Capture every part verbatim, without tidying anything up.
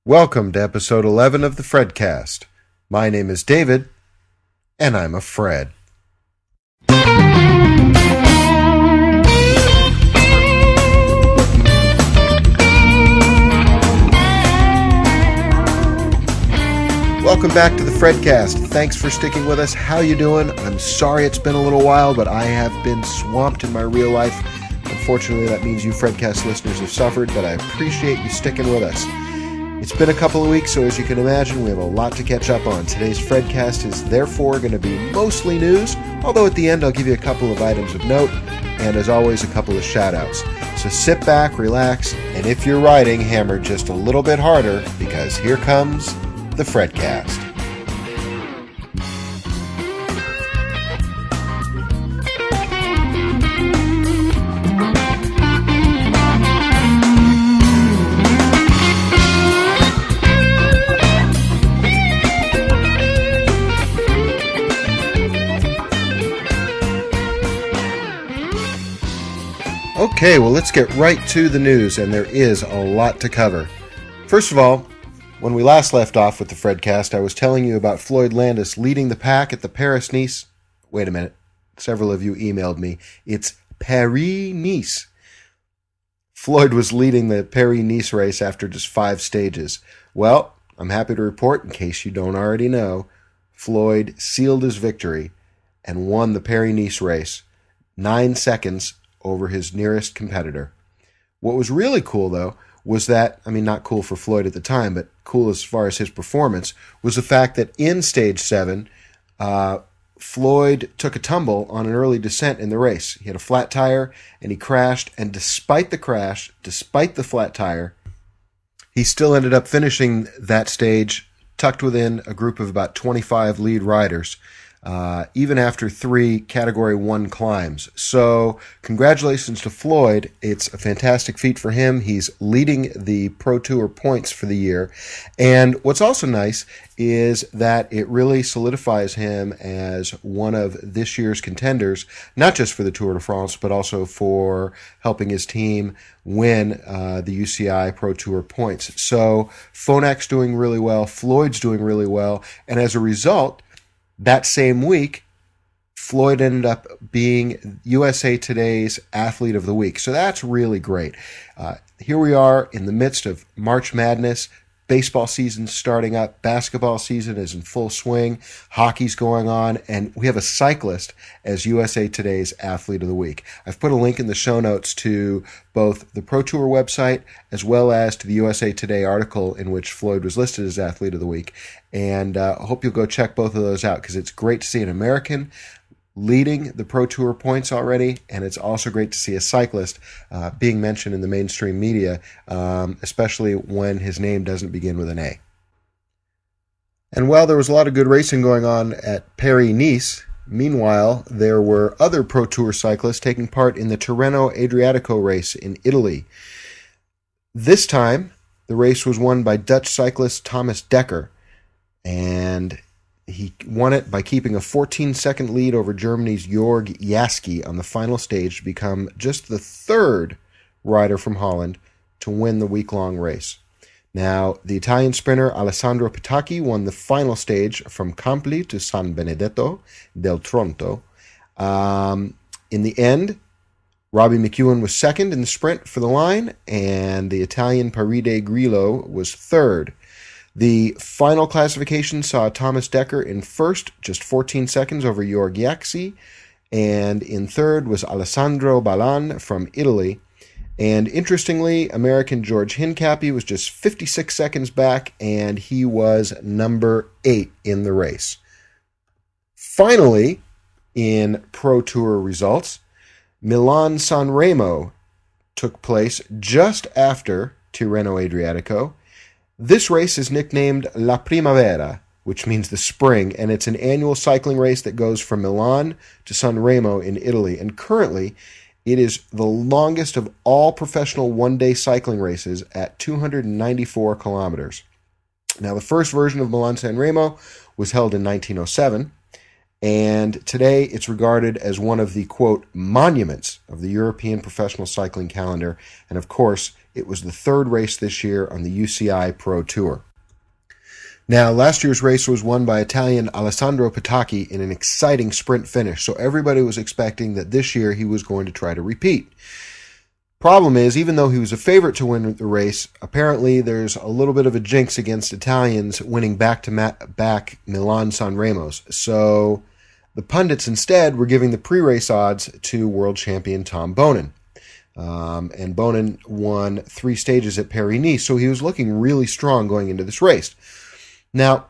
Welcome to episode eleven of the Fredcast. My name is David, and I'm a Fred. Welcome back to the Fredcast. Thanks for sticking with us. How you doing? I'm sorry it's been a little while, but I have been swamped in my real life. Unfortunately, that means you Fredcast listeners have suffered, but I appreciate you sticking with us. It's been a couple of weeks, so as you can imagine, we have a lot to catch up on. Today's Fredcast is therefore going to be mostly news, although at the end I'll give you a couple of items of note, and as always, a couple of shout-outs. So sit back, relax, and if you're riding, hammer just a little bit harder, because here comes the Fredcast. Okay, well, let's get right to the news, and there is a lot to cover. First of all, when we last left off with the Fredcast, I was telling you about Floyd Landis leading the pack at the Paris-Nice. Wait a minute. Several of you emailed me. It's Paris-Nice. Floyd was leading the Paris-Nice race after just five stages. Well, I'm happy to report, in case you don't already know, Floyd sealed his victory and won the Paris-Nice race. Nine seconds over his nearest competitor. What was really cool, though, was that, I mean, not cool for Floyd at the time, but cool as far as his performance, was the fact that in stage seven, uh, Floyd took a tumble on an early descent in the race. He had a flat tire, and he crashed, and despite the crash, despite the flat tire, he still ended up finishing that stage tucked within a group of about twenty-five lead riders, Uh, even after three Category one climbs. So, congratulations to Floyd. It's a fantastic feat for him. He's leading the Pro Tour points for the year. And what's also nice is that it really solidifies him as one of this year's contenders, not just for the Tour de France, but also for helping his team win uh, the U C I Pro Tour points. So, Phonak's doing really well. Floyd's doing really well. And as a result, that same week, Floyd ended up being U S A Today's Athlete of the Week. So that's really great. Uh, here we are in the midst of March Madness. Baseball season's starting up. Basketball season is in full swing. Hockey's going on. And we have a cyclist as U S A Today's Athlete of the Week. I've put a link in the show notes to both the Pro Tour website as well as to the U S A Today article in which Floyd was listed as Athlete of the Week. And uh, I hope you'll go check both of those out because it's great to see an American leading the Pro Tour points already, and it's also great to see a cyclist uh, being mentioned in the mainstream media, um, especially when his name doesn't begin with an A. And while there was a lot of good racing going on at Paris-Nice, meanwhile, there were other Pro Tour cyclists taking part in the Tirreno Adriatico race in Italy. This time, the race was won by Dutch cyclist Thomas Dekker, and he won it by keeping a fourteen-second lead over Germany's Jorg Jaski on the final stage to become just the third rider from Holland to win the week-long race. Now, the Italian sprinter Alessandro Petacchi won the final stage from Campli to San Benedetto del Tronto. Um, in the end, Robbie McEwen was second in the sprint for the line, and the Italian Paride Grillo was third. The final classification saw Thomas Dekker in first, just fourteen seconds over Jorg Jaksi, and in third was Alessandro Balan from Italy. And interestingly, American George Hincapie was just fifty-six seconds back, and he was number eight in the race. Finally, in Pro Tour results, Milan-San Remo took place just after Tirreno Adriatico. This race is nicknamed La Primavera, which means the spring, and it's an annual cycling race that goes from Milan to San Remo in Italy. And currently, it is the longest of all professional one-day cycling races at two hundred ninety-four kilometers. Now, the first version of Milan-San Remo was held in nineteen oh seven, And today it's regarded as one of the, quote, monuments of the European professional cycling calendar. And of course, it was the third race this year on the U C I Pro Tour. Now, last year's race was won by Italian Alessandro Petacchi in an exciting sprint finish, so everybody was expecting that this year he was going to try to repeat. Problem is, even though he was a favorite to win the race, apparently there's a little bit of a jinx against Italians winning back-to-back Milan-San Remos. So the pundits instead were giving the pre-race odds to world champion Tom Boonen. Um, and Boonen won three stages at Paris-Nice, so he was looking really strong going into this race. Now,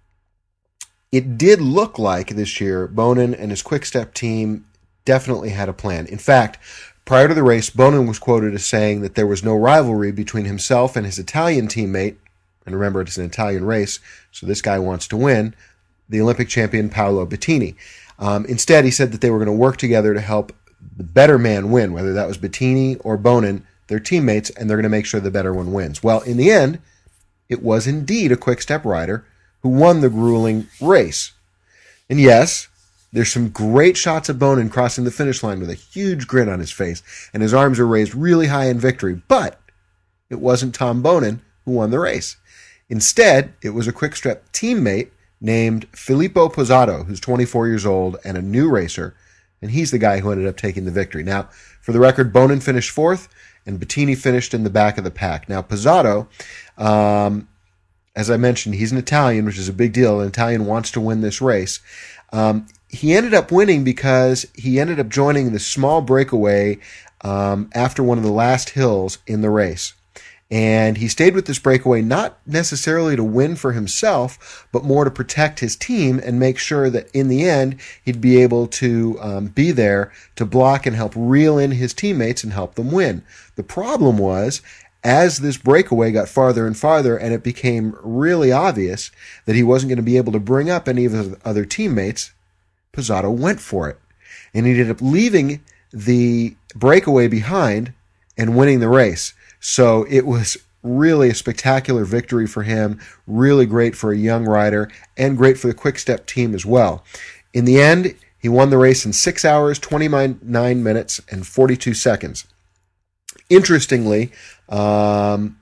it did look like this year Boonen and his Quick-Step team definitely had a plan. In fact, prior to the race, Boonen was quoted as saying that there was no rivalry between himself and his Italian teammate, and remember, it's an Italian race, so this guy wants to win, the Olympic champion Paolo Bettini. Um, instead, he said that they were going to work together to help the better man win, whether that was Bettini or Boonen, they're teammates, and they're going to make sure the better one wins. Well, in the end, it was indeed a Quick-Step rider who won the grueling race. And yes, there's some great shots of Boonen crossing the finish line with a huge grin on his face, and his arms are raised really high in victory, but it wasn't Tom Boonen who won the race. Instead, it was a Quick-Step teammate named Filippo Pozzato, who's twenty-four years old and a new racer, and he's the guy who ended up taking the victory. Now, for the record, Boonen finished fourth, and Bettini finished in the back of the pack. Now, Pozzato, um, as I mentioned, he's an Italian, which is a big deal. An Italian wants to win this race. Um, he ended up winning because he ended up joining the small breakaway um, after one of the last hills in the race. And he stayed with this breakaway not necessarily to win for himself, but more to protect his team and make sure that in the end he'd be able to um, be there to block and help reel in his teammates and help them win. The problem was, as this breakaway got farther and farther and it became really obvious that he wasn't going to be able to bring up any of his other teammates, Pozzato went for it. And he ended up leaving the breakaway behind and winning the race. So it was really a spectacular victory for him, really great for a young rider, and great for the Quick-Step team as well. In the end, he won the race in six hours, twenty-nine minutes, and forty-two seconds. Interestingly, um,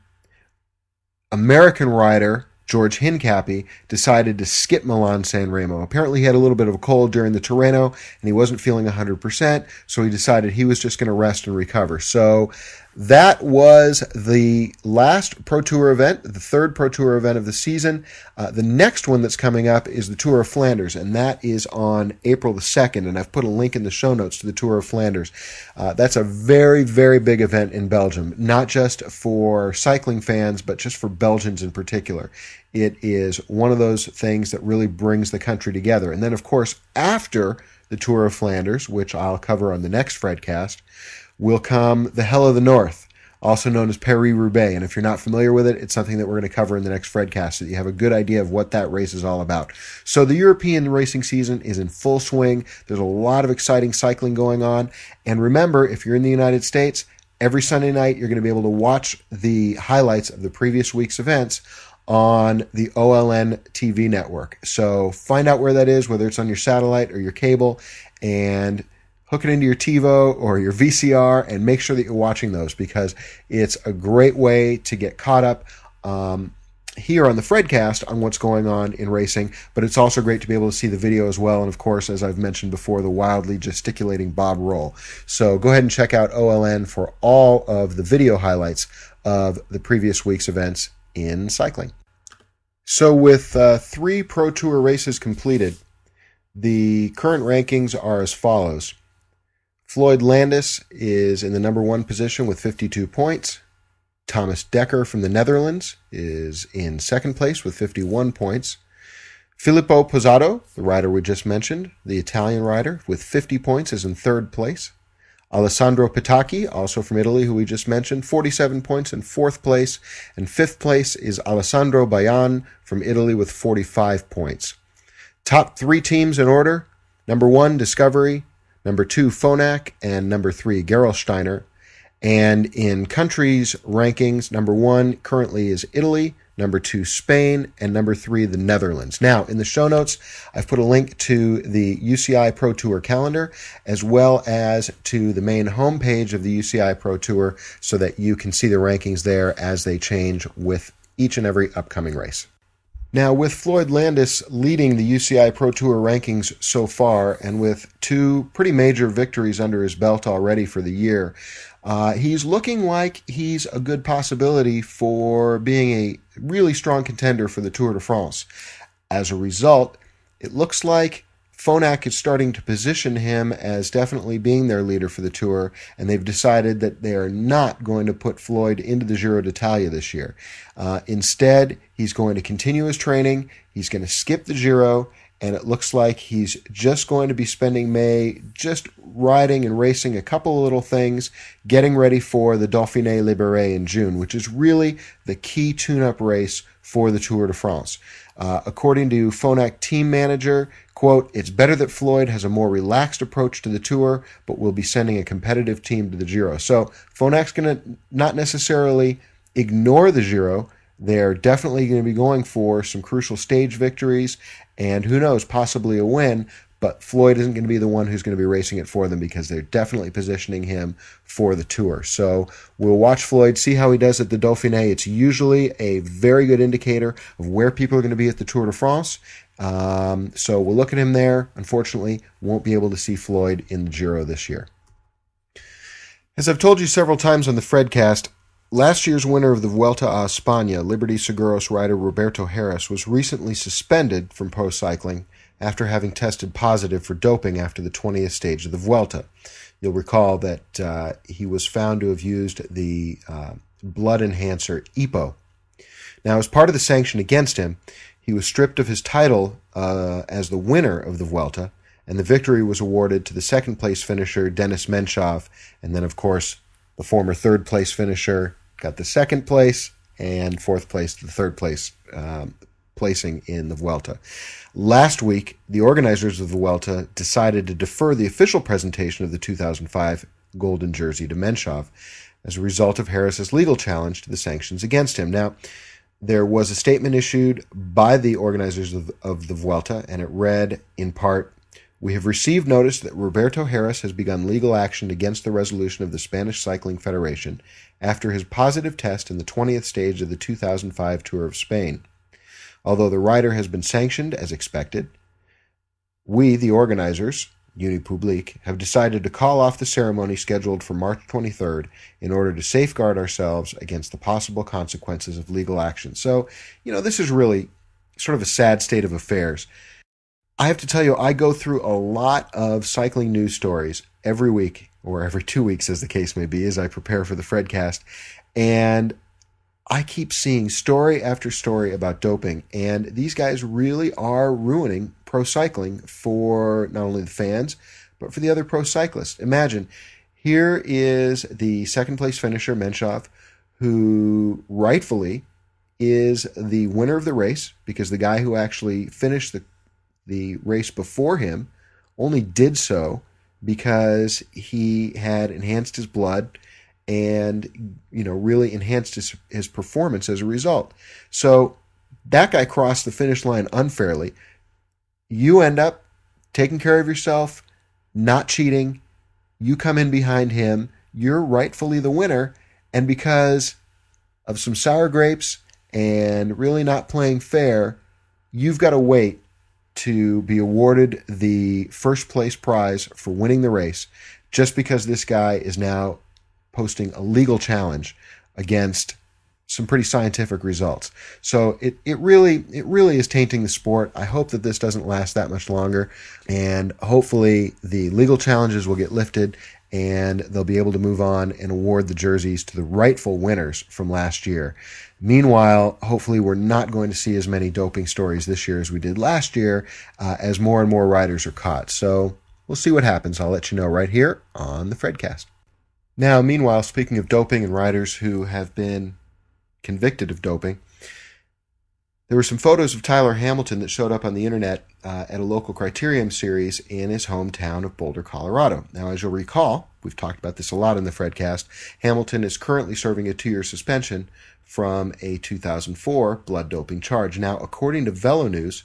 American rider George Hincapie decided to skip Milan-San Remo. Apparently he had a little bit of a cold during the Tirreno, and he wasn't feeling one hundred percent, so he decided he was just going to rest and recover. So that was the last Pro Tour event, the third Pro Tour event of the season. Uh, the next one that's coming up is the Tour of Flanders, and that is on April the second, and I've put a link in the show notes to the Tour of Flanders. Uh, that's a very, very big event in Belgium, not just for cycling fans, but just for Belgians in particular. It is one of those things that really brings the country together. And then, of course, after the Tour of Flanders, which I'll cover on the next Fredcast, will come the Hell of the North, also known as Paris-Roubaix. And if you're not familiar with it, it's something that we're going to cover in the next Fredcast, so that you have a good idea of what that race is all about. So the European racing season is in full swing. There's a lot of exciting cycling going on. And remember, if you're in the United States, every Sunday night you're going to be able to watch the highlights of the previous week's events on the O L N T V network. So find out where that is, whether it's on your satellite or your cable, and hook it into your TiVo or your V C R and make sure that you're watching those, because it's a great way to get caught up um, here on the Fredcast on what's going on in racing, but it's also great to be able to see the video as well. And of course, as I've mentioned before, the wildly gesticulating Bob Roll. So go ahead and check out O L N for all of the video highlights of the previous week's events in cycling. So with uh, three Pro Tour races completed, the current rankings are as follows. Floyd Landis is in the number one position with fifty-two points. Thomas Dekker from the Netherlands is in second place with fifty-one points. Filippo Pozzato, the rider we just mentioned, the Italian rider, with fifty points, is in third place. Alessandro Petacchi, also from Italy, who we just mentioned, forty-seven points in fourth place. And fifth place is Alessandro Bayan from Italy with forty-five points. Top three teams in order: number one, Discovery; number two, Phonak; and number three, Gerolsteiner. And in countries rankings, number one currently is Italy, number two, Spain, and number three, the Netherlands. Now, in the show notes, I've put a link to the U C I Pro Tour calendar, as well as to the main homepage of the U C I Pro Tour, so that you can see the rankings there as they change with each and every upcoming race. Now, with Floyd Landis leading the U C I Pro Tour rankings so far, and with two pretty major victories under his belt already for the year, uh, he's looking like he's a good possibility for being a really strong contender for the Tour de France. As a result, it looks like Phonak is starting to position him as definitely being their leader for the Tour, and they've decided that they are not going to put Floyd into the Giro d'Italia this year. Uh, instead, he's going to continue his training, he's going to skip the Giro, and it looks like he's just going to be spending May just riding and racing a couple of little things, getting ready for the Dauphiné Libéré in June, which is really the key tune-up race for the Tour de France. Uh, according to Phonak team manager, quote, "It's better that Floyd has a more relaxed approach to the Tour, but we'll be sending a competitive team to the Giro." So Phonak's going to not necessarily ignore the Giro. They're definitely going to be going for some crucial stage victories, and who knows, possibly a win, but Floyd isn't going to be the one who's going to be racing it for them, because they're definitely positioning him for the Tour. So we'll watch Floyd, see how he does at the Dauphiné. It's usually a very good indicator of where people are going to be at the Tour de France. Um, so we'll look at him there. Unfortunately, won't be able to see Floyd in the Giro this year. As I've told you several times on the Fredcast, last year's winner of the Vuelta a España, Liberty Seguros rider Roberto Harris, was recently suspended from pro cycling after having tested positive for doping after the twentieth stage of the Vuelta. You'll recall that uh, he was found to have used the uh, blood enhancer E P O. Now, as part of the sanction against him, he was stripped of his title uh, as the winner of the Vuelta, and the victory was awarded to the second-place finisher, Denis Menchov, and then, of course, the former third-place finisher got the second place, and fourth place the third place um, placing in the Vuelta. Last week, the organizers of the Vuelta decided to defer the official presentation of the two thousand five Golden Jersey to Menchov as a result of Harris's legal challenge to the sanctions against him. Now, there was a statement issued by the organizers of, of the Vuelta, and it read, in part, "We have received notice that Roberto Harris has begun legal action against the resolution of the Spanish Cycling Federation after his positive test in the twentieth stage of the two thousand five Tour of Spain. Although the rider has been sanctioned as expected, we, the organizers, Unipublic, have decided to call off the ceremony scheduled for March twenty-third in order to safeguard ourselves against the possible consequences of legal action." So, you know, this is really sort of a sad state of affairs. I have to tell you, I go through a lot of cycling news stories every week, or every two weeks as the case may be, as I prepare for the Fredcast, and I keep seeing story after story about doping, and these guys really are ruining pro cycling for not only the fans, but for the other pro cyclists. Imagine, here is the second place finisher, Menchov, who rightfully is the winner of the race, because the guy who actually finished the, the race before him only did so because he had enhanced his blood and, you know, really enhanced his, his performance as a result. So that guy crossed the finish line unfairly. You end up taking care of yourself, not cheating. You come in behind him. You're rightfully the winner. And because of some sour grapes and really not playing fair, you've got to wait to be awarded the first place prize for winning the race, just because this guy is now posting a legal challenge against some pretty scientific results. So it, it really it really is tainting the sport. I hope that this doesn't last that much longer, and hopefully the legal challenges will get lifted and they'll be able to move on and award the jerseys to the rightful winners from last year. Meanwhile, hopefully we're not going to see as many doping stories this year as we did last year, uh, as more and more riders are caught. So we'll see what happens. I'll let you know right here on the Fredcast. Now, meanwhile, speaking of doping and riders who have been convicted of doping, There were some photos of Tyler Hamilton that showed up on the internet uh, at a local Criterium series in his hometown of Boulder, Colorado. Now, as you'll recall, we've talked about this a lot in the Fredcast, Hamilton is currently serving a two-year suspension from a two thousand four blood doping charge. Now, according to Velo News,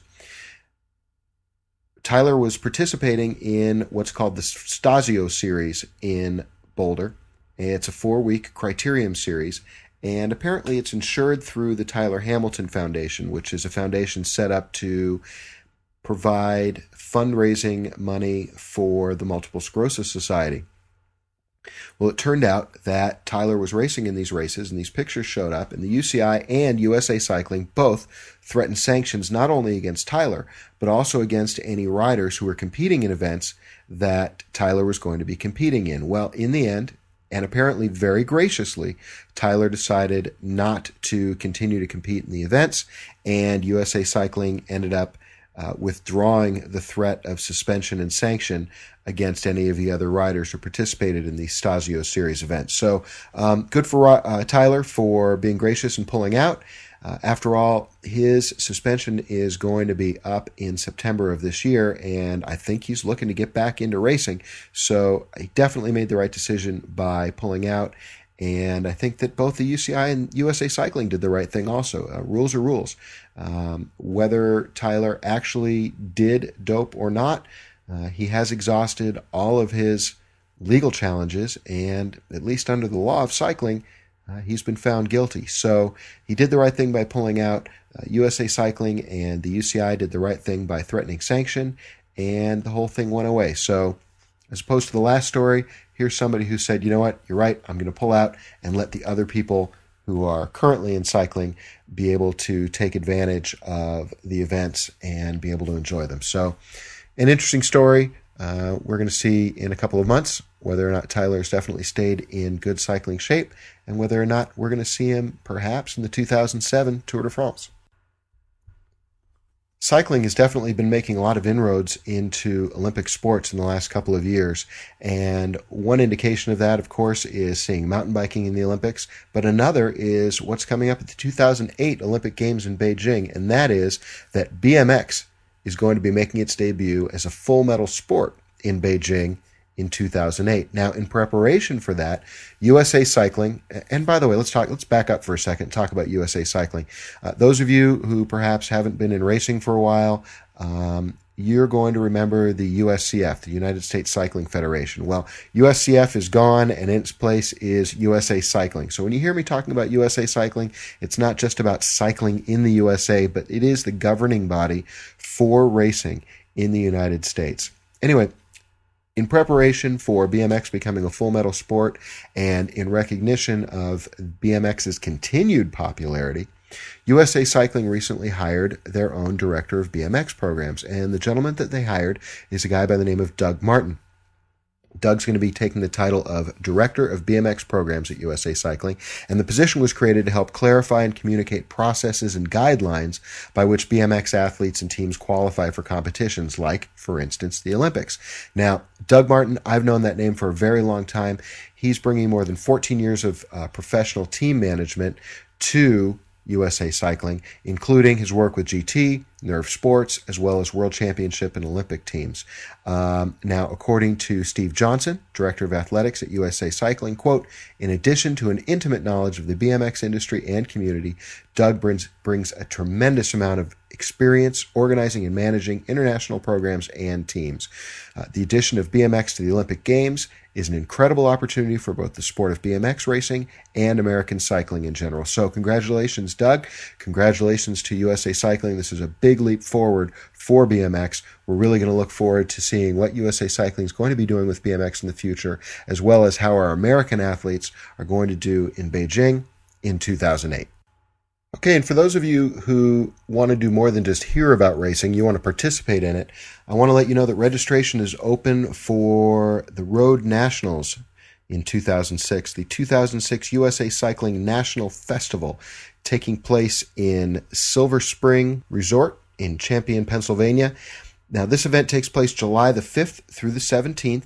Tyler was participating in what's called the Stasio series in Boulder. It's a four-week Criterium series, and apparently it's insured through the Tyler Hamilton Foundation, which is a foundation set up to provide fundraising money for the Multiple Sclerosis Society. Well, it turned out that Tyler was racing in these races, and these pictures showed up, and the U C I and U S A Cycling both threatened sanctions not only against Tyler, but also against any riders who were competing in events that Tyler was going to be competing in. Well, in the end, and apparently very graciously, Tyler decided not to continue to compete in the events, and U S A Cycling ended up uh, withdrawing the threat of suspension and sanction against any of the other riders who participated in the Stasio Series events. So um, good for uh, Tyler for being gracious and pulling out. Uh, after all, his suspension is going to be up in September of this year, and I think he's looking to get back into racing. So he definitely made the right decision by pulling out, and I think that both the U C I and U S A Cycling did the right thing also. Uh, rules are rules. Um, whether Tyler actually did dope or not, uh, he has exhausted all of his legal challenges, and at least under the law of cycling, Uh, he's been found guilty. So he did the right thing by pulling out. Uh, U S A Cycling and the U C I did the right thing by threatening sanction, and the whole thing went away. So as opposed to the last story, here's somebody who said, you know what, you're right, I'm going to pull out and let the other people who are currently in cycling be able to take advantage of the events and be able to enjoy them. So an interesting story. Uh, we're going to see in a couple of months whether or not Tyler's definitely stayed in good cycling shape, and whether or not we're going to see him perhaps in the two thousand seven Tour de France. Cycling has definitely been making a lot of inroads into Olympic sports in the last couple of years, and one indication of that, of course, is seeing mountain biking in the Olympics, but another is what's coming up at the two thousand eight Olympic Games in Beijing, and that is that B M X is going to be making its debut as a full medal sport in Beijing in two thousand eight. Now, in preparation for that, U S A Cycling, and by the way, let's talk. Let's back up for a second and talk about U S A Cycling. Uh, those of you who perhaps haven't been in racing for a while, um, you're going to remember the U S C F, the United States Cycling Federation. Well, U S C F is gone, and in its place is U S A Cycling. So when you hear me talking about U S A Cycling, it's not just about cycling in the U S A, but it is the governing body for racing in the United States. Anyway, in preparation for B M X becoming a full medal sport, and in recognition of B M X's continued popularity, U S A Cycling recently hired their own director of B M X programs, and the gentleman that they hired is a guy by the name of Doug Martin. Doug's going to be taking the title of Director of B M X Programs at U S A Cycling, and the position was created to help clarify and communicate processes and guidelines by which B M X athletes and teams qualify for competitions like, for instance, the Olympics. Now, Doug Martin, I've known that name for a very long time. He's bringing more than fourteen years of uh, professional team management to U S A Cycling, including his work with G T, Nerve Sports, as well as World Championship and Olympic teams. Um, now, according to Steve Johnson, Director of Athletics at U S A Cycling, quote, in addition to an intimate knowledge of the B M X industry and community, Doug brings, brings a tremendous amount of experience organizing and managing international programs and teams. Uh, the addition of B M X to the Olympic Games is an incredible opportunity for both the sport of B M X racing and American cycling in general. So congratulations, Doug. Congratulations to U S A Cycling. This is a big leap forward for B M X. We're really going to look forward to seeing what U S A Cycling is going to be doing with B M X in the future, as well as how our American athletes are going to do in Beijing in two thousand eight. Okay, and for those of you who want to do more than just hear about racing, you want to participate in it, I want to let you know that registration is open for the Road Nationals in two thousand six, the two thousand six U S A Cycling National Festival, taking place in Silver Spring Resort in Champion, Pennsylvania. Now, this event takes place July the fifth through the seventeenth,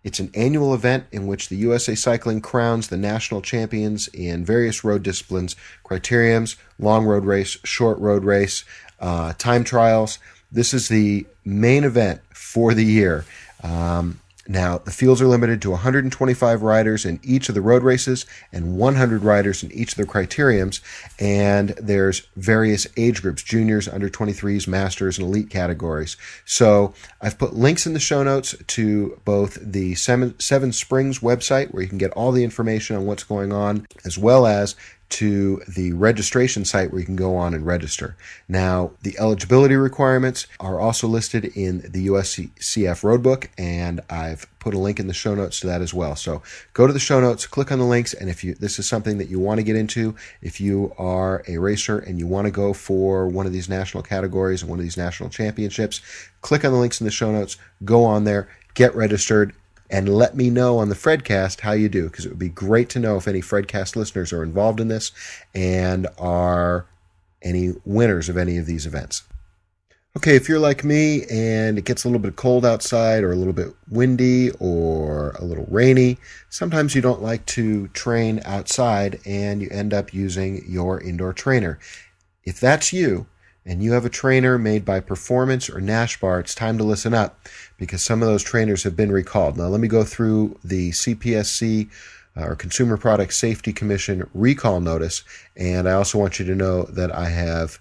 It's an annual event in which the U S A Cycling crowns the national champions in various road disciplines, criteriums, long road race, short road race, uh, time trials. This is the main event for the year. Um, Now, the fields are limited to one hundred twenty-five riders in each of the road races and one hundred riders in each of the criteriums, and there's various age groups, juniors, under twenty-threes, masters, and elite categories. So I've put links in the show notes to both the Seven, Seven Springs website, where you can get all the information on what's going on, as well as to the registration site where you can go on and register. Now, the eligibility requirements are also listed in the U S C F Roadbook, and I've put a link in the show notes to that as well. So go to the show notes, click on the links, and if you this is something that you want to get into, if you are a racer and you want to go for one of these national categories and one of these national championships, click on the links in the show notes, go on there, get registered, and let me know on the Fredcast how you do, because it would be great to know if any Fredcast listeners are involved in this and are any winners of any of these events. Okay, if you're like me and it gets a little bit cold outside or a little bit windy or a little rainy, sometimes you don't like to train outside and you end up using your indoor trainer. If that's you, and you have a trainer made by Performance or NashBar, it's time to listen up, because some of those trainers have been recalled. Now, let me go through the C P S C, uh, or Consumer Product Safety Commission recall notice, and I also want you to know that I have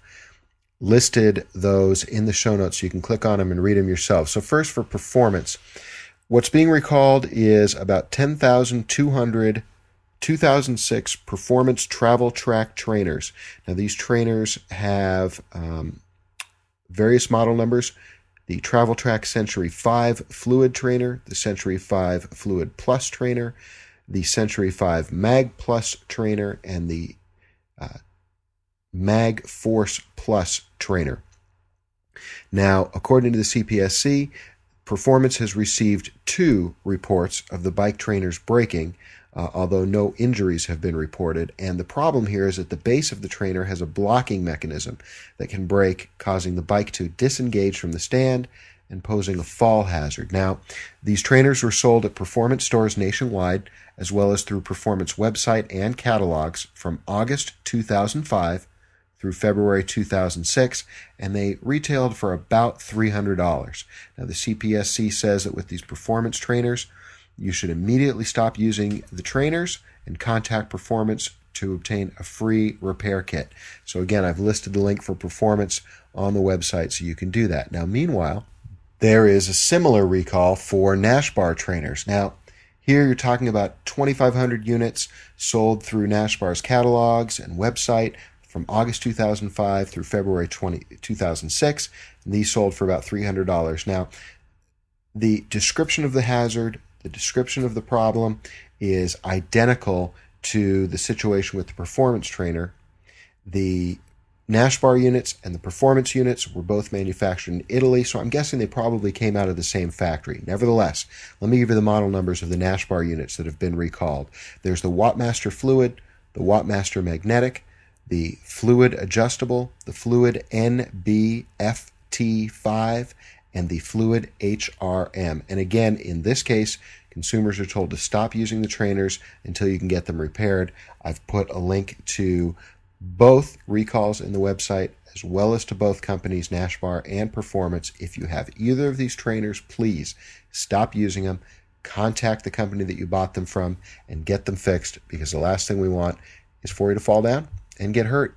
listed those in the show notes so you can click on them and read them yourself. So first, for Performance, what's being recalled is about ten thousand two hundred two thousand six Performance Travel Track trainers. Now, these trainers have um, various model numbers. The Travel Track Century five Fluid Trainer, the Century five Fluid Plus Trainer, the Century five Mag Plus Trainer, and the uh, Mag Force Plus Trainer. Now, according to the C P S C, Performance has received two reports of the bike trainers breaking, Uh, although no injuries have been reported. And the problem here is that the base of the trainer has a blocking mechanism that can break, causing the bike to disengage from the stand and posing a fall hazard. Now, these trainers were sold at Performance stores nationwide, as well as through Performance website and catalogs from August two thousand five through February two thousand six, and they retailed for about three hundred dollars. Now, the C P S C says that with these Performance trainers, you should immediately stop using the trainers and contact Performance to obtain a free repair kit. So again, I've listed the link for Performance on the website so you can do that. Now, meanwhile, there is a similar recall for NashBar trainers. Now, here you're talking about twenty-five hundred units sold through NashBar's catalogs and website from August two thousand five through February two thousand six, and these sold for about three hundred dollars. Now, the description of the hazard, the description of the problem is identical to the situation with the Performance trainer. The NashBar units and the Performance units were both manufactured in Italy, so I'm guessing they probably came out of the same factory. Nevertheless, let me give you the model numbers of the NashBar units that have been recalled. There's the Wattmaster Fluid, the Wattmaster Magnetic, the Fluid Adjustable, the Fluid N B F T five, and the Fluid H R M. And again, in this case, consumers are told to stop using the trainers until you can get them repaired. I've put a link to both recalls in the website, as well as to both companies, NashBar and Performance. If you have either of these trainers, please stop using them, contact the company that you bought them from, and get them fixed, because the last thing we want is for you to fall down and get hurt.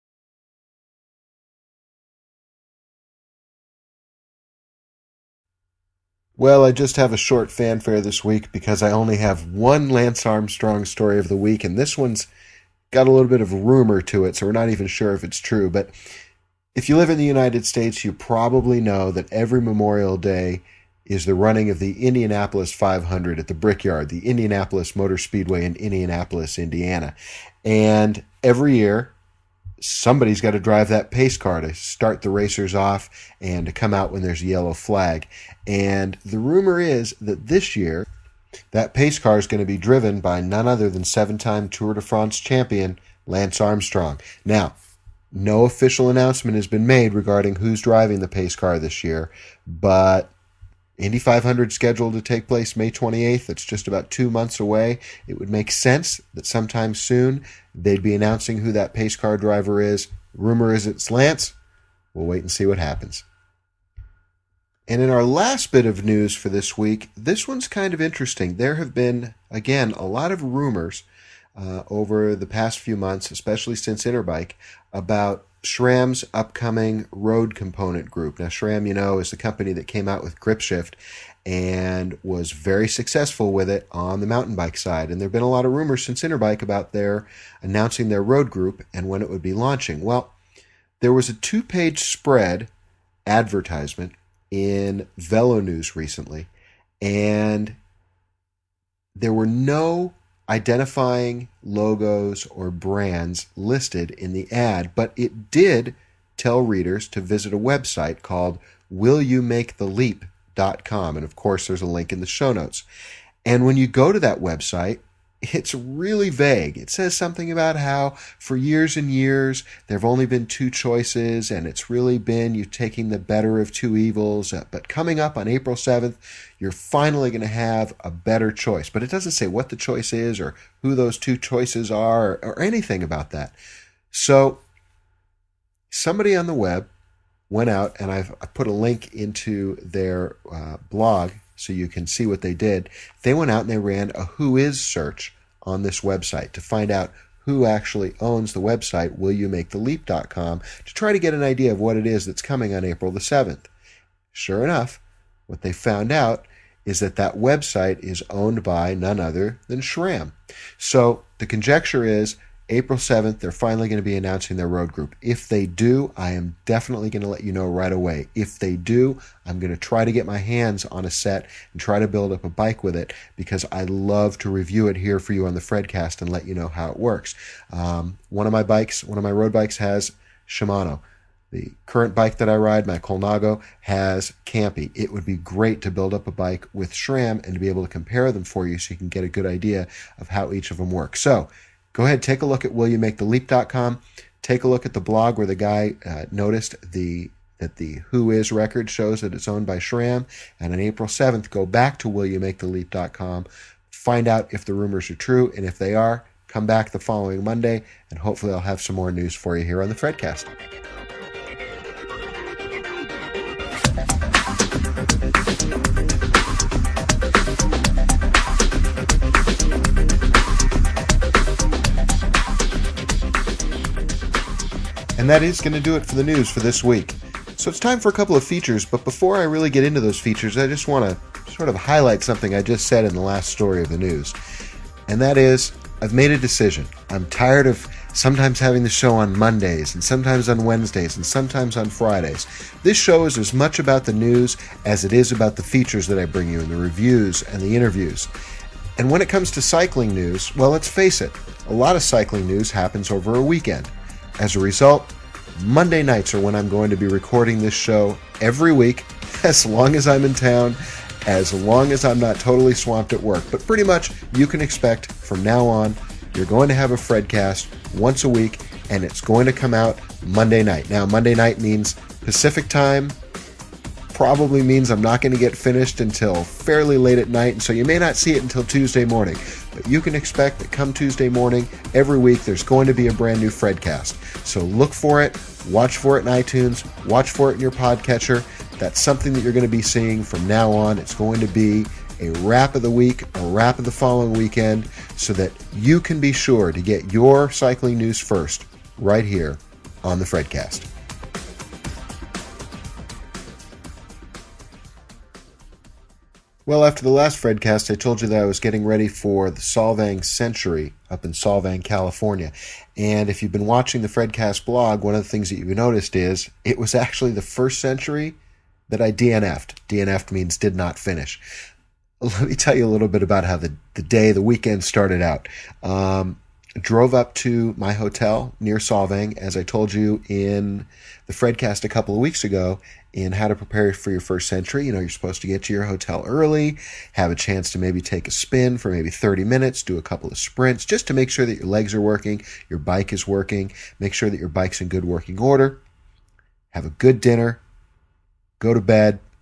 Well, I just have a short fanfare this week because I only have one Lance Armstrong story of the week, and this one's got a little bit of rumor to it, so we're not even sure if it's true. But if you live in the United States, you probably know that every Memorial Day is the running of the Indianapolis five hundred at the Brickyard, the Indianapolis Motor Speedway in Indianapolis, Indiana. And every year, somebody's got to drive that pace car to start the racers off and to come out when there's a yellow flag. And the rumor is that this year, that pace car is going to be driven by none other than seven-time Tour de France champion Lance Armstrong. Now, no official announcement has been made regarding who's driving the pace car this year, but Indy five hundred scheduled to take place May twenty-eighth. It's just about two months away. It would make sense that sometime soon they'd be announcing who that pace car driver is. Rumor is it's Lance. We'll wait and see what happens. And in our last bit of news for this week, this one's kind of interesting. There have been, again, a lot of rumors uh, over the past few months, especially since Interbike, about SRAM's upcoming road component group. Now, SRAM, you know, is the company that came out with GripShift and was very successful with it on the mountain bike side. And there have been a lot of rumors since Interbike about their announcing their road group and when it would be launching. Well, there was a two-page spread advertisement in Velo News recently, and there were no identifying logos or brands listed in the ad, but it did tell readers to visit a website called will you make the leap dot com, and of course there's a link in the show notes. And when you go to that website, it's really vague. It says something about how for years and years there have only been two choices, and it's really been you taking the better of two evils. Uh, but coming up on April seventh, you're finally going to have a better choice. But it doesn't say what the choice is or who those two choices are or, or anything about that. So somebody on the web went out, and I've I put a link into their uh, blog so you can see what they did. They went out and they ran a who is search on this website to find out who actually owns the website will you make the leap dot com to try to get an idea of what it is that's coming on April the seventh. Sure enough, what they found out is that that website is owned by none other than SRAM. So the conjecture is April seventh, they're finally going to be announcing their road group. If they do, I am definitely going to let you know right away. If they do, I'm going to try to get my hands on a set and try to build up a bike with it because I love to review it here for you on the Fredcast and let you know how it works. Um, one of my bikes, one of my road bikes has Shimano. The current bike that I ride, my Colnago, has Campy. It would be great to build up a bike with SRAM and to be able to compare them for you so you can get a good idea of how each of them work. So, go ahead, take a look at will you make the leap dot com. Take a look at the blog where the guy uh, noticed the that the Who Is record shows that it's owned by SRAM. And on April seventh, go back to will you make the leap dot com. Find out if the rumors are true. And if they are, come back the following Monday. And hopefully I'll have some more news for you here on the Fredcast. And that is going to do it for the news for this week. So it's time for a couple of features, but before I really get into those features, I just want to sort of highlight something I just said in the last story of the news. And that is, I've made a decision. I'm tired of sometimes having the show on Mondays, and sometimes on Wednesdays, and sometimes on Fridays. This show is as much about the news as it is about the features that I bring you, and the reviews and the interviews. And when it comes to cycling news, well, let's face it, a lot of cycling news happens over a weekend. As a result, Monday nights are when I'm going to be recording this show every week, as long as I'm in town, as long as I'm not totally swamped at work. But pretty much, you can expect from now on, you're going to have a Fredcast once a week, and it's going to come out Monday night. Now, Monday night means Pacific time, probably means I'm not going to get finished until fairly late at night, and so you may not see it until Tuesday morning. But you can expect that come Tuesday morning, every week, there's going to be a brand new Fredcast. So look for it, watch for it in iTunes, watch for it in your podcatcher. That's something that you're going to be seeing from now on. It's going to be a wrap of the week, a wrap of the following weekend, so that you can be sure to get your cycling news first, right here on the Fredcast. Well, after the last Fredcast, I told you that I was getting ready for the Solvang Century up in Solvang, California. And if you've been watching the Fredcast blog, one of the things that you've noticed is it was actually the first century that I D N F'd. D N F'd means did not finish. Let me tell you a little bit about how the, the day, the weekend started out. Um, drove up to my hotel near Solvang, as I told you in the Fredcast a couple of weeks ago, in how to prepare for your first century. You know, you're supposed to get to your hotel early, have a chance to maybe take a spin for maybe thirty minutes, do a couple of sprints, just to make sure that your legs are working, your bike is working, make sure that your bike's in good working order, have a good dinner, go to bed,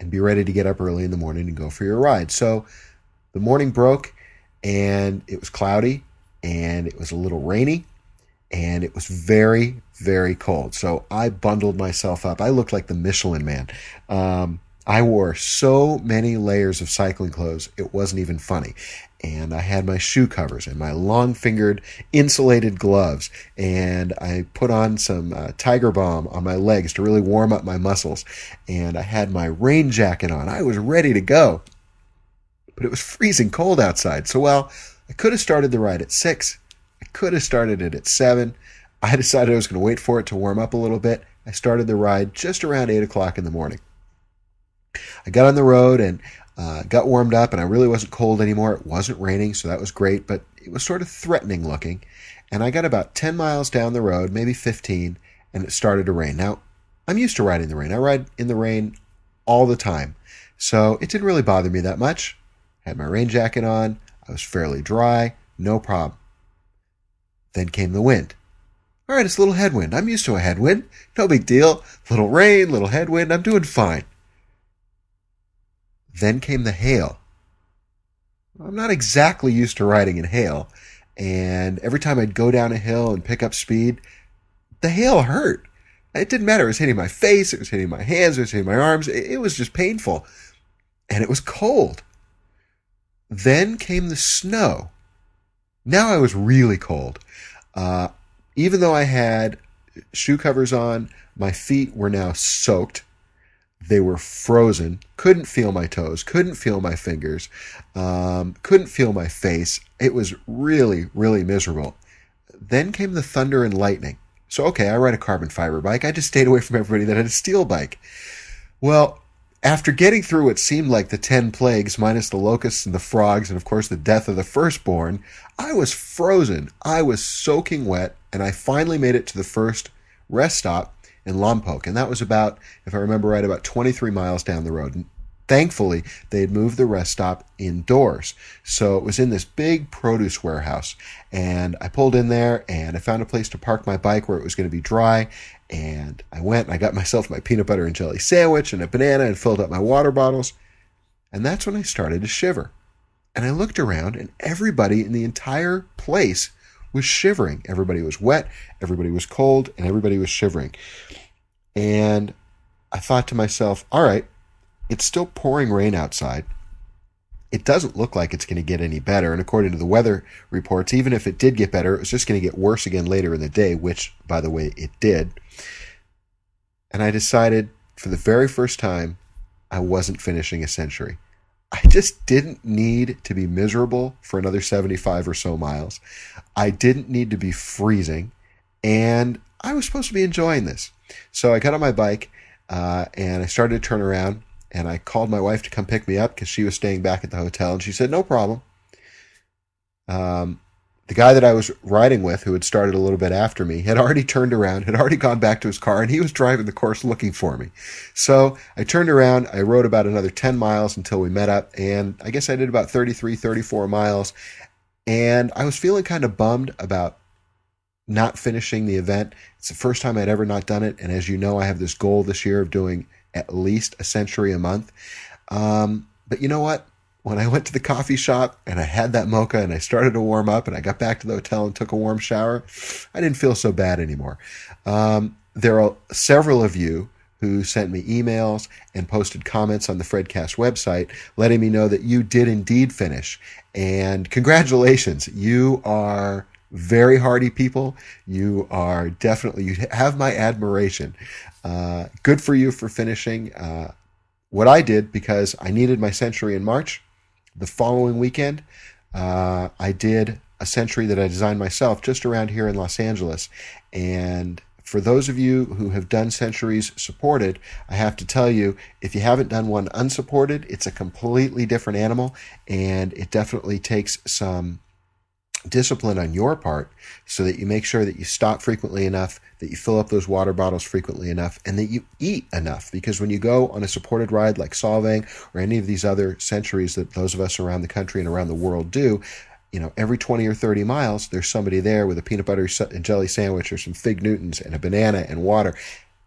and be ready to get up early in the morning and go for your ride. So the morning broke, and it was cloudy, and it was a little rainy, and it was very, very cold. So I bundled myself up. I looked like the Michelin Man. Um, I wore so many layers of cycling clothes, it wasn't even funny. And I had my shoe covers and my long-fingered insulated gloves. And I put on some uh, Tiger Balm on my legs to really warm up my muscles. And I had my rain jacket on. I was ready to go. But it was freezing cold outside. So, well, I could have started the ride at six. I could have started it at seven. I decided I was going to wait for it to warm up a little bit. I started the ride just around eight o'clock in the morning. I got on the road and uh, got warmed up, and I really wasn't cold anymore. It wasn't raining, so that was great, but it was sort of threatening looking. And I got about ten miles down the road, maybe fifteen, and it started to rain. Now, I'm used to riding in the rain. I ride in the rain all the time, so it didn't really bother me that much. I had my rain jacket on. I was fairly dry. No problem. Then came the wind. All right, it's a little headwind. I'm used to a headwind. No big deal. Little rain, little headwind. I'm doing fine. Then came the hail. I'm not exactly used to riding in hail, and every time I'd go down a hill and pick up speed, the hail hurt. It didn't matter. It was hitting my face, it was hitting my hands, it was hitting my arms. It was just painful, and it was cold. Then came the snow. Now I was really cold. Uh, even though I had shoe covers on, my feet were now soaked. They were frozen, couldn't feel my toes, couldn't feel my fingers, um, couldn't feel my face. It was really, really miserable. Then came the thunder and lightning. So, okay, I ride a carbon fiber bike. I just stayed away from everybody that had a steel bike. Well, after getting through what seemed like the ten plagues, minus the locusts and the frogs, and of course the death of the firstborn, I was frozen. I was soaking wet, and I finally made it to the first rest stop in Lompoc, and that was about, if I remember right, about twenty-three miles down the road. And thankfully, they had moved the rest stop indoors, so it was in this big produce warehouse, and I pulled in there, and I found a place to park my bike where it was going to be dry, and I went, and I got myself my peanut butter and jelly sandwich and a banana and filled up my water bottles, and that's when I started to shiver. And I looked around, and everybody in the entire place was shivering. Everybody was wet, everybody was cold, and everybody was shivering. And I thought to myself, all right, it's still pouring rain outside. It doesn't look like it's going to get any better. And according to the weather reports, even if it did get better, it was just going to get worse again later in the day, which, by the way, it did. And I decided for the very first time, I wasn't finishing a century. I just didn't need to be miserable for another seventy-five or so miles. I didn't need to be freezing, and I was supposed to be enjoying this. So I got on my bike, uh, and I started to turn around, and I called my wife to come pick me up because she was staying back at the hotel, and she said, no problem. Um, the guy that I was riding with, who had started a little bit after me, had already turned around, had already gone back to his car, and he was driving the course looking for me. So I turned around, I rode about another ten miles until we met up, and I guess I did about thirty-three, thirty-four miles, and I was feeling kind of bummed about not finishing the event. It's the first time I'd ever not done it, and as you know, I have this goal this year of doing at least a century a month. Um, but you know what? When I went to the coffee shop and I had that mocha and I started to warm up and I got back to the hotel and took a warm shower, I didn't feel so bad anymore. Um, there are several of you who sent me emails and posted comments on the Fredcast website letting me know that you did indeed finish. And congratulations. You are very hardy people. You are definitely, you have my admiration. Uh, good for you for finishing. Uh, what I did, because I needed my century in March, the following weekend, uh, I did a century that I designed myself just around here in Los Angeles. And for those of you who have done centuries supported, I have to tell you, if you haven't done one unsupported, it's a completely different animal, and it definitely takes some discipline on your part so that you make sure that you stop frequently enough, that you fill up those water bottles frequently enough, and that you eat enough. Because when you go on a supported ride like Solvang or any of these other centuries that those of us around the country and around the world do, you know, every twenty or thirty miles, there's somebody there with a peanut butter and jelly sandwich or some fig Newtons and a banana and water.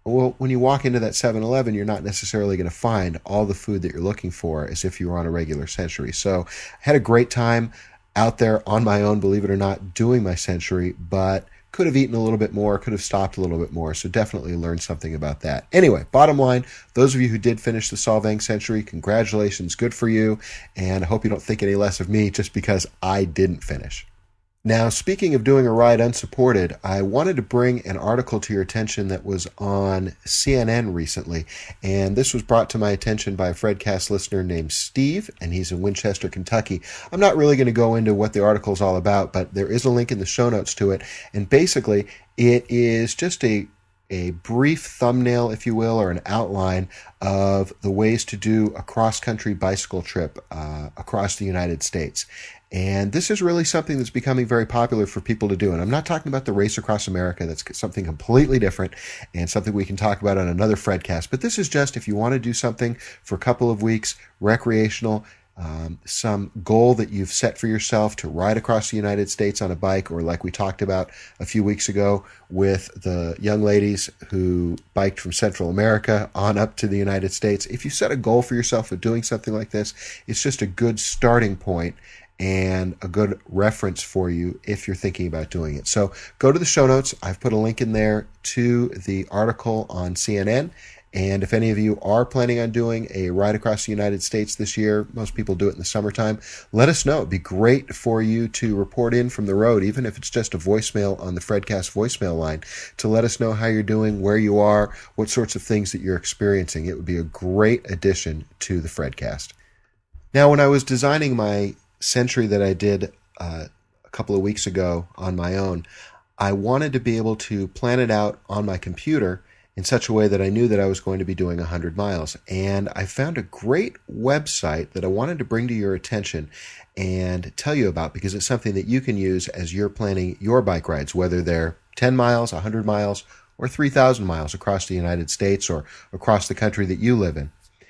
Well, when you walk into that Seven Eleven, you're not necessarily going to find all the food that you're looking for as if you were on a regular Century. So I had a great time out there on my own, believe it or not, doing my Century, but could have eaten a little bit more, could have stopped a little bit more. So definitely learned something about that. Anyway, bottom line, those of you who did finish the Solvang Century, congratulations, good for you. And I hope you don't think any less of me just because I didn't finish. Now, speaking of doing a ride unsupported, I wanted to bring an article to your attention that was on C N N recently. And this was brought to my attention by a Fredcast listener named Steve, and he's in Winchester, Kentucky. I'm not really going to go into what the article is all about, but there is a link in the show notes to it. And basically, it is just a a brief thumbnail, if you will, or an outline of the ways to do a cross-country bicycle trip uh, across the United States. And this is really something that's becoming very popular for people to do. And I'm not talking about the Race Across America. That's something completely different and something we can talk about on another Fredcast. But this is just if you want to do something for a couple of weeks, recreational, Um, some goal that you've set for yourself to ride across the United States on a bike, or like we talked about a few weeks ago with the young ladies who biked from Central America on up to the United States. If you set a goal for yourself of doing something like this, it's just a good starting point and a good reference for you if you're thinking about doing it. So go to the show notes. I've put a link in there to the article on C N N. And if any of you are planning on doing a ride across the United States this year, most people do it in the summertime, let us know. It'd be great for you to report in from the road, even if it's just a voicemail on the Fredcast voicemail line, to let us know how you're doing, where you are, what sorts of things that you're experiencing. It would be a great addition to the Fredcast. Now, when I was designing my Century that I did uh, a couple of weeks ago on my own, I wanted to be able to plan it out on my computer in such a way that I knew that I was going to be doing one hundred miles. And I found a great website that I wanted to bring to your attention and tell you about, because it's something that you can use as you're planning your bike rides, whether they're ten miles, one hundred miles, or three thousand miles across the United States or across the country that you live in.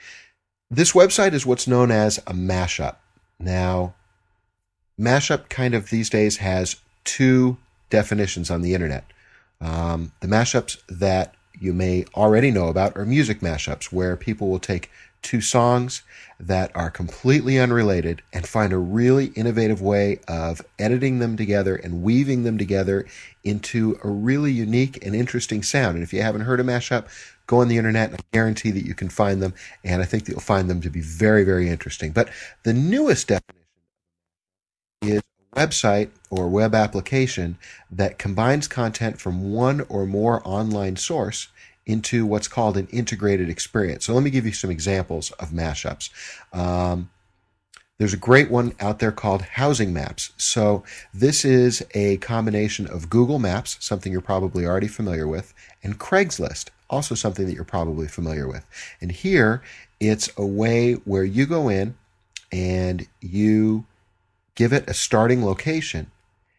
This website is what's known as a mashup. Now, mashup kind of these days has two definitions on the internet. Um, the mashups that you may already know about are music mashups, where people will take two songs that are completely unrelated and find a really innovative way of editing them together and weaving them together into a really unique and interesting sound. And if you haven't heard a mashup, go on the internet and I guarantee that you can find them, and I think that you'll find them to be very, very interesting. But the newest definition is a website or web application that combines content from one or more online source into what's called an integrated experience. So let me give you some examples of mashups. Um, there's a great one out there called Housing Maps. So this is a combination of Google Maps, something you're probably already familiar with, and Craigslist, also something that you're probably familiar with. And here, it's a way where you go in and you give it a starting location,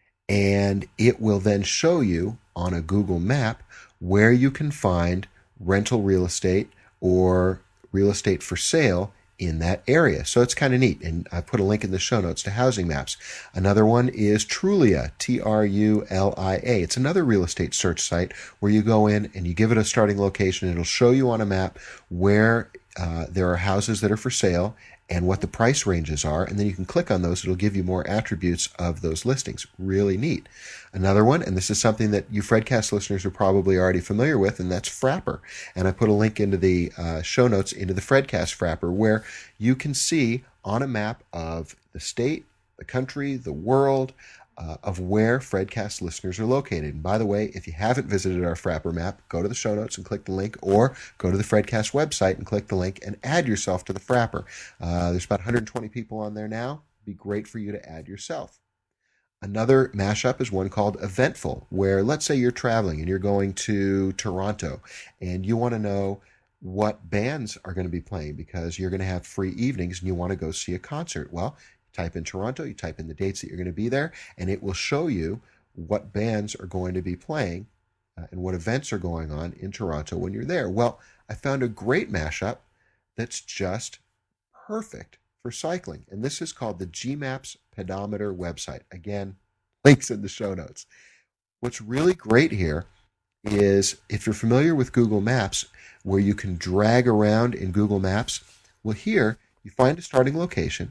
and it will then show you on a Google map where you can find rental real estate or real estate for sale in that area. So it's kind of neat. And I put a link in the show notes to Housing Maps. Another one is Trulia, T R U L I A. It's another real estate search site where you go in and you give it a starting location. It'll show you on a map where uh, there are houses that are for sale and what the price ranges are, and then you can click on those. It'll give you more attributes of those listings. Really neat. Another one, and this is something that you Fredcast listeners are probably already familiar with, and that's Frapper. And I put a link into the uh, show notes into the Fredcast Frapper, where you can see on a map of the state, the country, the world, Uh, of where Fredcast listeners are located. And by the way, if you haven't visited our Frapper map, go to the show notes and click the link, or go to the Fredcast website and click the link and add yourself to the Frapper. Uh, there's about one hundred twenty people on there now. It'd be great for you to add yourself. Another mashup is one called Eventful, where let's say you're traveling and you're going to Toronto and you want to know what bands are going to be playing because you're going to have free evenings and you want to go see a concert. Well, type in Toronto, you type in the dates that you're going to be there, and it will show you what bands are going to be playing uh, and what events are going on in Toronto when you're there. Well, I found a great mashup that's just perfect for cycling, and this is called the G Maps Pedometer website. Again, links in the show notes. What's really great here is, if you're familiar with Google Maps, where you can drag around in Google Maps, well, here you find a starting location,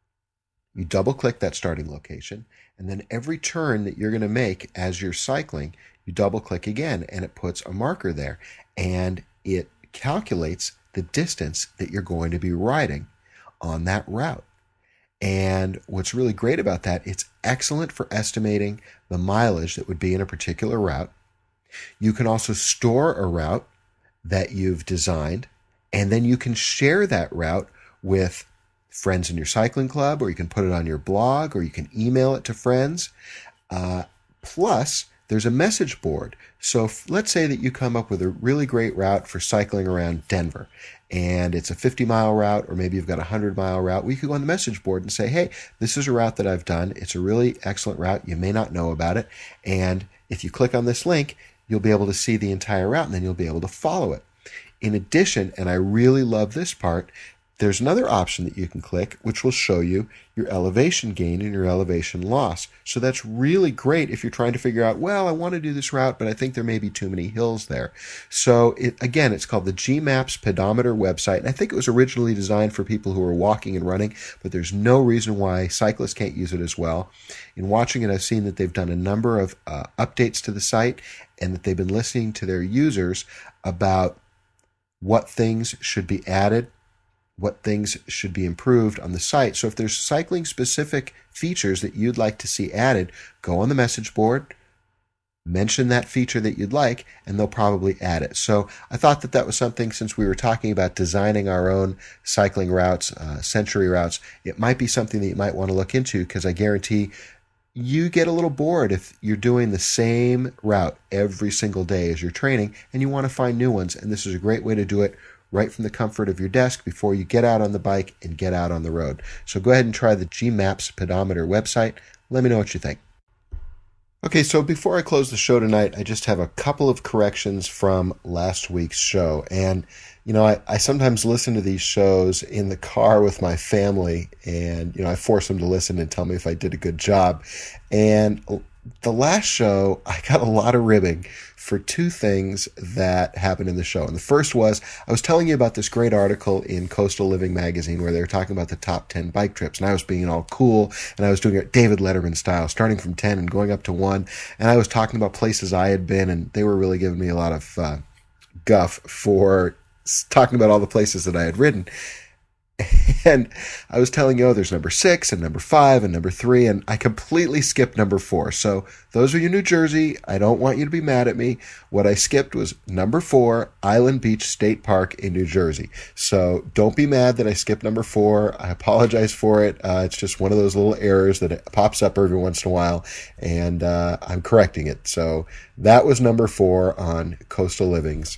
you double click that starting location, and then every turn that you're going to make as you're cycling, you double click again, and it puts a marker there, and it calculates the distance that you're going to be riding on that route. And what's really great about that, it's excellent for estimating the mileage that would be in a particular route. You can also store a route that you've designed, and then you can share that route with friends in your cycling club, or you can put it on your blog, or you can email it to friends. Uh, plus, there's a message board. So if, let's say that you come up with a really great route for cycling around Denver, and it's a fifty mile route, or maybe you've got a one hundred mile route. We could go on the message board and say, hey, this is a route that I've done. It's a really excellent route. You may not know about it. And if you click on this link, you'll be able to see the entire route, and then you'll be able to follow it. In addition, and I really love this part, there's another option that you can click, which will show you your elevation gain and your elevation loss. So that's really great if you're trying to figure out, well, I want to do this route, but I think there may be too many hills there. So it, again, it's called the G Maps Pedometer website. And I think it was originally designed for people who are walking and running, but there's no reason why cyclists can't use it as well. In watching it, I've seen that they've done a number of uh, updates to the site, and that they've been listening to their users about what things should be added, what things should be improved on the site. So if there's cycling specific features that you'd like to see added, go on the message board, mention that feature that you'd like, and they'll probably add it. So I thought that that was something, since we were talking about designing our own cycling routes, uh, century routes, it might be something that you might want to look into, because I guarantee you get a little bored if you're doing the same route every single day as you're training, and you want to find new ones. And this is a great way to do it right from the comfort of your desk before you get out on the bike and get out on the road. So go ahead and try the G Maps Pedometer website. Let me know what you think. Okay, so before I close the show tonight, I just have a couple of corrections from last week's show. And, you know, I, I sometimes listen to these shows in the car with my family, and, you know, I force them to listen and tell me if I did a good job. And the last show, I got a lot of ribbing for two things that happened in the show. And the first was, I was telling you about this great article in Coastal Living magazine where they were talking about the top ten bike trips. And I was being all cool, and I was doing it David Letterman style, starting from ten and going up to one. And I was talking about places I had been, and they were really giving me a lot of uh, guff for talking about all the places that I had ridden. And I was telling you, oh, there's number six and number five and number three, and I completely skipped number four. So those are you New Jersey. I don't want you to be mad at me. What I skipped was number four, Island Beach State Park in New Jersey. So don't be mad that I skipped number four. I apologize for it. Uh, it's just one of those little errors that it pops up every once in a while, and uh, I'm correcting it. So that was number four on Coastal Living's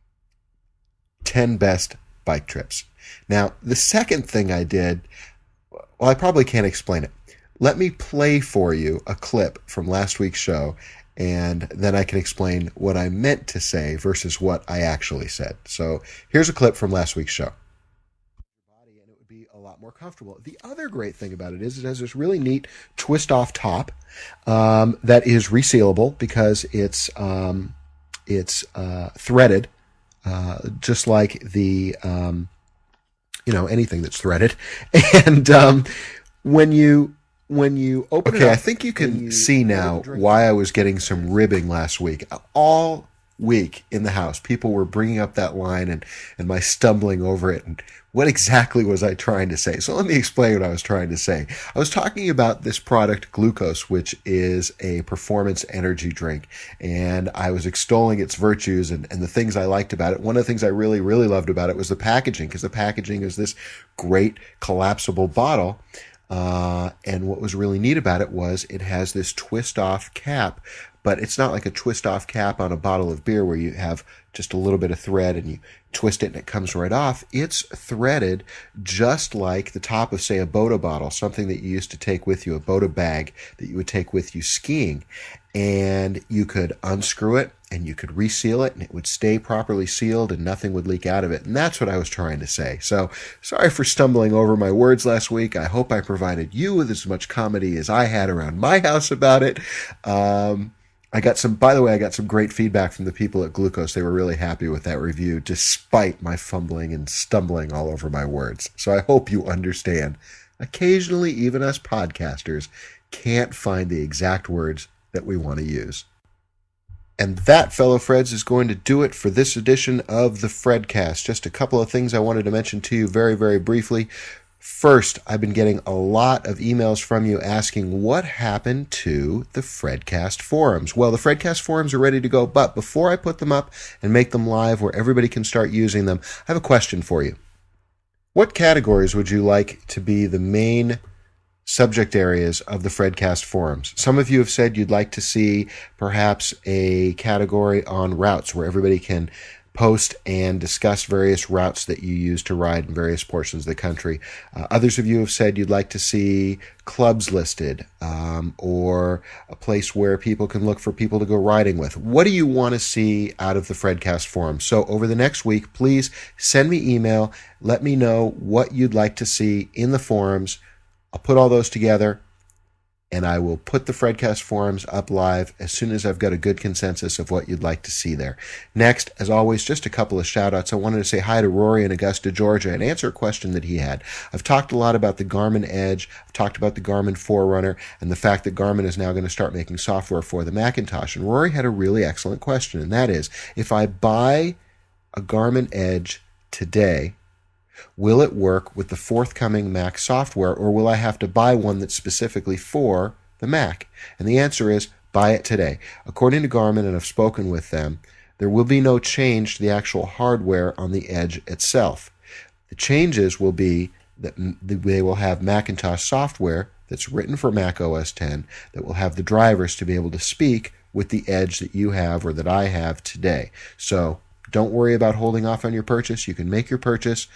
ten best bike trips. Now, the second thing I did, well, I probably can't explain it. Let me play for you a clip from last week's show, and then I can explain what I meant to say versus what I actually said. So here's a clip from last week's show. And it would be a lot more comfortable. The other great thing about it is it has this really neat twist-off top um, that is resealable because it's um, it's uh, threaded, uh, just like the... Um, you know, anything that's threaded. And um, when you when you open okay, it up, I think you can you see now why I was getting some ribbing last week. All week in the house, people were bringing up that line and, and my stumbling over it. And what exactly was I trying to say? So let me explain what I was trying to say. I was talking about this product, Glucose, which is a performance energy drink. And I was extolling its virtues and, and the things I liked about it. One of the things I really, really loved about it was the packaging, because the packaging is this great collapsible bottle. Uh, and what was really neat about it was it has this twist-off cap, but it's not like a twist-off cap on a bottle of beer where you have just a little bit of thread and you twist it and it comes right off. It's threaded just like the top of, say, a Boda bottle, something that you used to take with you, a Boda bag that you would take with you skiing. And you could unscrew it and you could reseal it and it would stay properly sealed and nothing would leak out of it. And that's what I was trying to say. So sorry for stumbling over my words last week. I hope I provided you with as much comedy as I had around my house about it. Um, I got some, by the way, I got some great feedback from the people at Glucose. They were really happy with that review, despite my fumbling and stumbling all over my words. So I hope you understand. Occasionally, even us podcasters can't find the exact words that we want to use. And that, fellow Freds, is going to do it for this edition of the Fredcast. Just a couple of things I wanted to mention to you very, very briefly. First, I've been getting a lot of emails from you asking what happened to the Fredcast forums. Well, the Fredcast forums are ready to go, but before I put them up and make them live where everybody can start using them, I have a question for you. What categories would you like to be the main subject areas of the Fredcast forums? Some of you have said you'd like to see perhaps a category on routes where everybody can post and discuss various routes that you use to ride in various portions of the country. Uh, others of you have said you'd like to see clubs listed, um, or a place where people can look for people to go riding with. What do you want to see out of the Fredcast forum? So over the next week, please send me email. Let me know what you'd like to see in the forums. I'll put all those together, and I will put the Fredcast forums up live as soon as I've got a good consensus of what you'd like to see there. Next, as always, just a couple of shout-outs. I wanted to say hi to Rory in Augusta, Georgia, and answer a question that he had. I've talked a lot about the Garmin Edge. I've talked about the Garmin Forerunner and the fact that Garmin is now going to start making software for the Macintosh. And Rory had a really excellent question, and that is, if I buy a Garmin Edge today, will it work with the forthcoming Mac software, or will I have to buy one that's specifically for the Mac? And the answer is, buy it today. According to Garmin, and I've spoken with them, there will be no change to the actual hardware on the Edge itself. The changes will be that they will have Macintosh software that's written for Mac O S X that will have the drivers to be able to speak with the Edge that you have or that I have today. So don't worry about holding off on your purchase. You can make your purchase.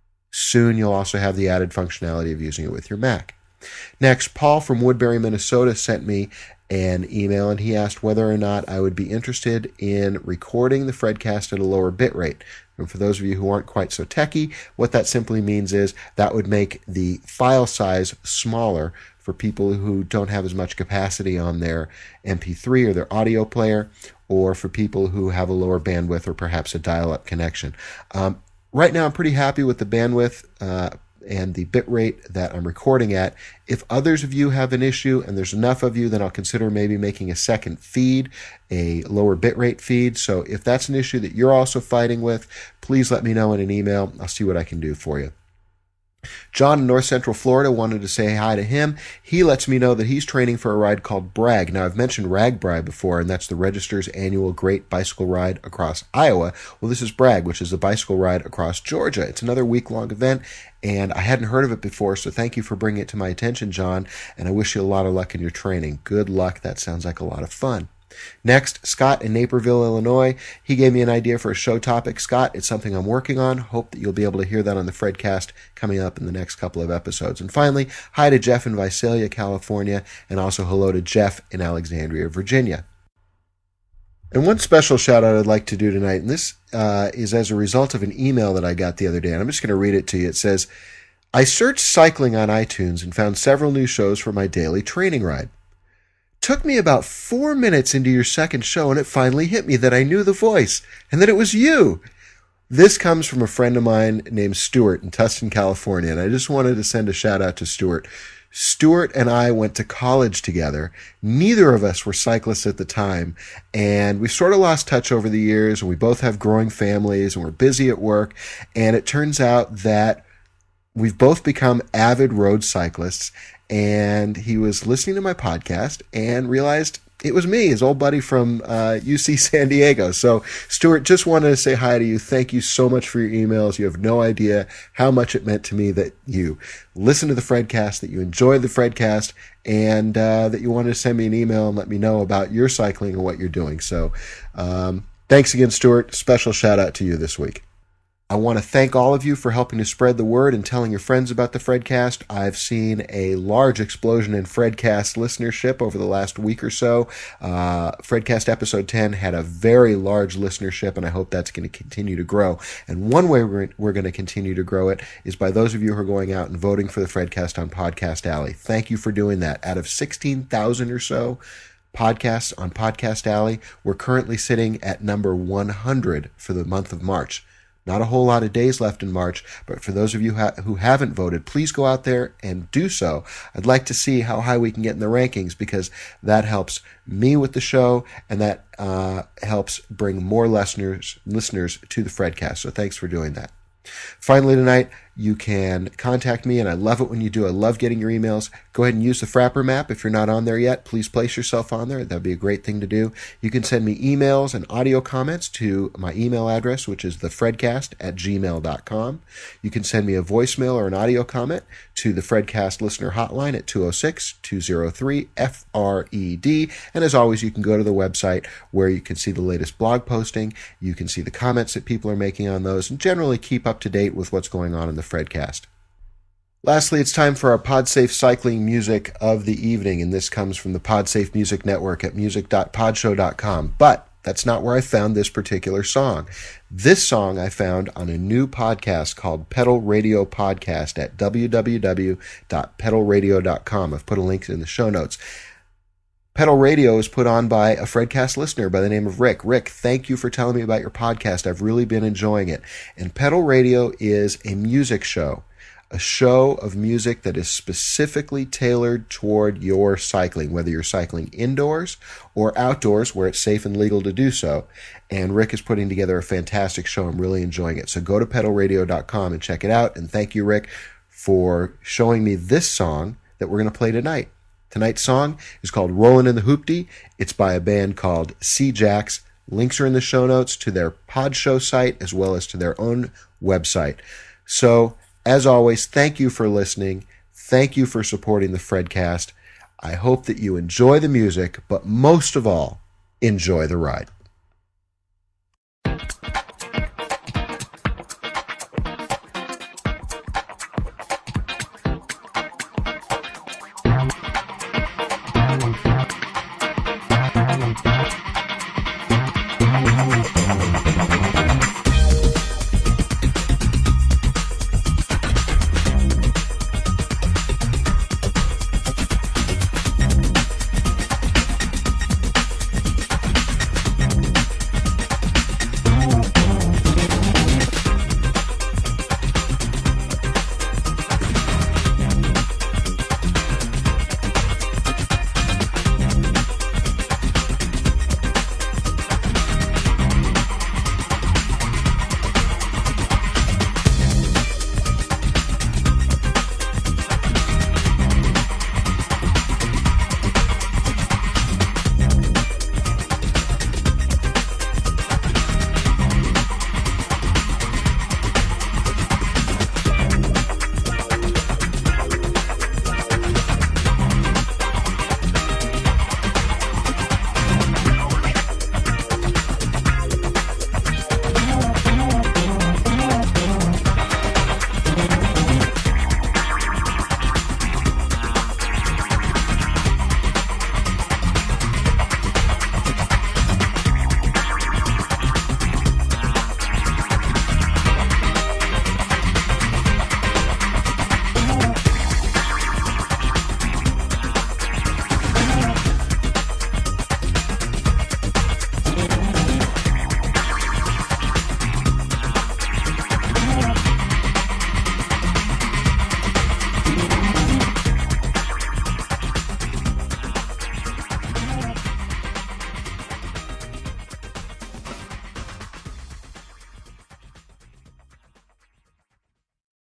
Soon you'll also have the added functionality of using it with your Mac. Next, Paul from Woodbury, Minnesota sent me an email, and he asked whether or not I would be interested in recording the Fredcast at a lower bit rate. And for those of you who aren't quite so techy, what that simply means is that would make the file size smaller for people who don't have as much capacity on their M P three or their audio player, or for people who have a lower bandwidth or perhaps a dial-up connection. Um, Right now, I'm pretty happy with the bandwidth uh, and the bit rate that I'm recording at. If others of you have an issue and there's enough of you, then I'll consider maybe making a second feed, a lower bit rate feed. So if that's an issue that you're also fighting with, please let me know in an email. I'll see what I can do for you. John in North Central Florida wanted to say hi to him. He lets me know that he's training for a ride called Bragg. Now, I've mentioned RAGBRAI before, and that's the Register's annual Great Bicycle Ride across Iowa. Well, this is Bragg, which is the bicycle ride across Georgia. It's another week-long event, and I hadn't heard of it before, so thank you for bringing it to my attention, John, and I wish you a lot of luck in your training. Good luck. That sounds like a lot of fun. Next, Scott in Naperville, Illinois. He gave me an idea for a show topic. Scott, it's something I'm working on. Hope that you'll be able to hear that on the Fredcast coming up in the next couple of episodes. And finally, hi to Jeff in Visalia, California, and also hello to Jeff in Alexandria, Virginia. And one special shout out I'd like to do tonight, and this uh, is as a result of an email that I got the other day, and I'm just going to read it to you. It says, I searched cycling on iTunes and found several new shows for my daily training ride. Took me about four minutes into your second show, and it finally hit me that I knew the voice and that it was you. This comes from a friend of mine named Stuart in Tustin, California, and I just wanted to send a shout out to Stuart. Stuart and I went to college together. Neither of us were cyclists at the time, and we sort of lost touch over the years, and we both have growing families, and we're busy at work, and it turns out that we've both become avid road cyclists. And he was listening to my podcast and realized it was me, his old buddy from uh, U C San Diego. So, Stuart, just wanted to say hi to you. Thank you so much for your emails. You have no idea how much it meant to me that you listened to the Fredcast, that you enjoyed the Fredcast, and uh, that you wanted to send me an email and let me know about your cycling and what you're doing. So, um, thanks again, Stuart. Special shout out to you this week. I want to thank all of you for helping to spread the word and telling your friends about the Fredcast. I've seen a large explosion in Fredcast listenership over the last week or so. Uh, Fredcast episode ten had a very large listenership, and I hope that's going to continue to grow. And one way we're, we're going to continue to grow it is by those of you who are going out and voting for the Fredcast on Podcast Alley. Thank you for doing that. Out of sixteen thousand or so podcasts on Podcast Alley. We're currently sitting at number one hundred for the month of March. Not a whole lot of days left in March, but for those of you ha- who haven't voted, please go out there and do so. I'd like to see how high we can get in the rankings, because that helps me with the show, and that uh, helps bring more listeners listeners to the Fredcast. So thanks for doing that. Finally tonight, you can contact me, and I love it when you do. I love getting your emails. Go ahead and use the Frapper map. If you're not on there yet, please place yourself on there. That'd be a great thing to do. You can send me emails and audio comments to my email address, which is thefredcast at gmail dot com. You can send me a voicemail or an audio comment to the Fredcast listener hotline at two oh six, two oh three, F R E D. And as always, you can go to the website where you can see the latest blog posting. You can see the comments that people are making on those, and generally keep up to date with what's going on in the Fredcast. Lastly, it's time for our PodSafe cycling music of the evening, and this comes from the PodSafe Music Network at music dot podshow dot com. But that's not where I found this particular song. This song I found on a new podcast called Pedal Radio Podcast at w w w dot pedal radio dot com. I've put a link in the show notes. Pedal Radio is put on by a Fredcast listener by the name of Rick. Rick, thank you for telling me about your podcast. I've really been enjoying it. And Pedal Radio is a music show, a show of music that is specifically tailored toward your cycling, whether you're cycling indoors or outdoors where it's safe and legal to do so. And Rick is putting together a fantastic show. I'm really enjoying it. So go to pedal radio dot com and check it out. And thank you, Rick, for showing me this song that we're going to play tonight. Tonight's song is called Rollin' in the Hoopty. It's by a band called C-Jacks. Links are in the show notes to their pod show site as well as to their own website. So, as always, thank you for listening. Thank you for supporting the Fredcast. I hope that you enjoy the music, but most of all, enjoy the ride.